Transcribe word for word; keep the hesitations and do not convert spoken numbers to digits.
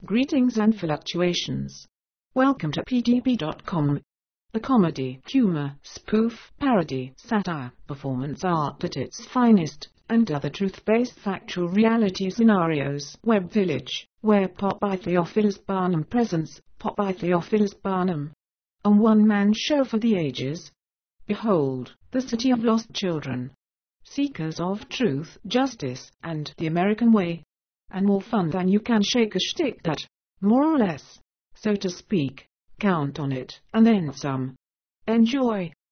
Greetings and fluctuations. Welcome to P D B dot com. The comedy, humor, spoof, parody, satire, performance art at its finest, and other truth-based factual reality scenarios. Web Village, where Popeye Theophilus Barnum presents Popeye Theophilus Barnum, a one-man show for the ages. Behold, the city of lost children, seekers of truth, justice, and the American way. And more fun than you can shake a stick at, more or less, so to speak. Count on it, and then some. Enjoy.